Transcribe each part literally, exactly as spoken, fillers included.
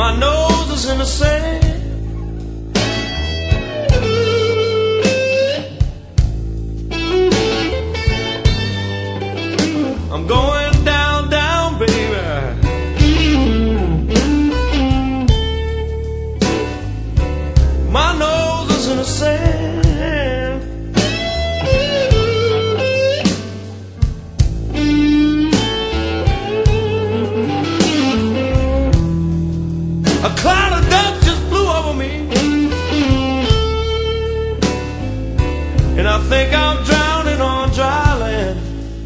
My nose is in the sand. I'm going down, down, baby. My nose is in the sand. A cloud of dust just blew over me, and I think I'm drowning on dry land.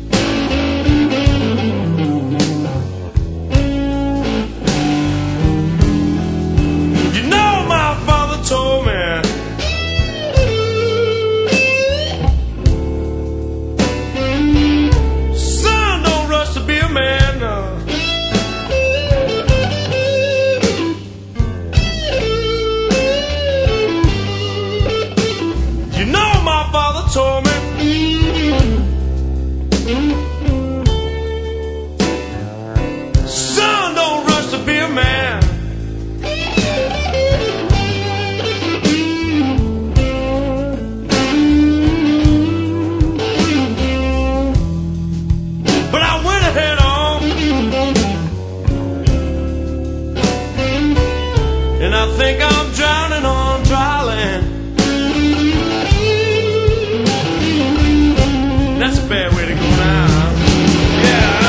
You know my father told me, son, don't rush to be a man. No. Told me, son, don't rush to be a man. But I went ahead on, and I think I'm drowning on dry land. That's a bad way to go now. Yeah.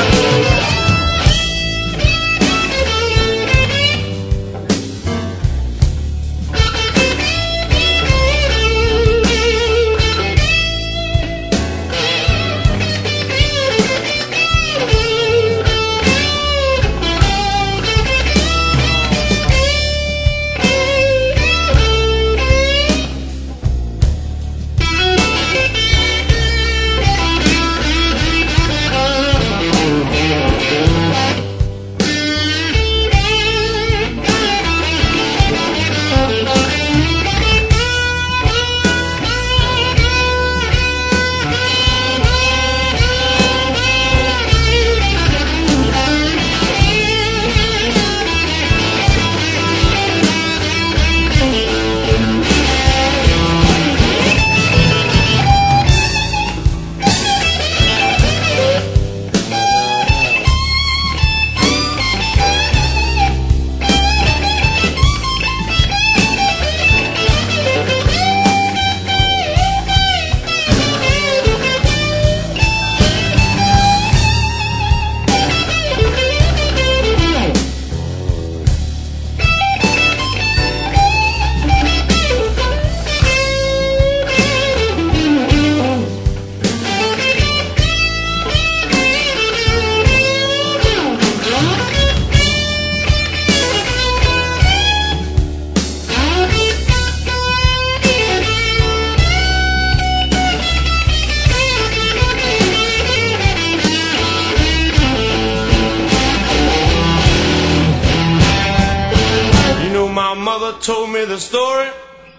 Told me the story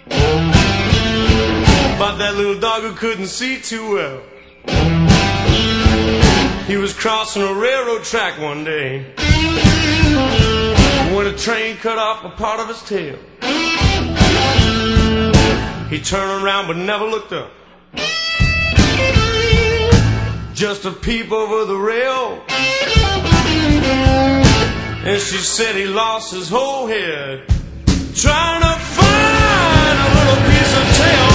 about that little dog who couldn't see too well. He was crossing a railroad track one day when a train cut off a part of his tail. He turned around but never looked up, just a peep over the rail, and she said he lost his whole head trying to find a little piece of tail.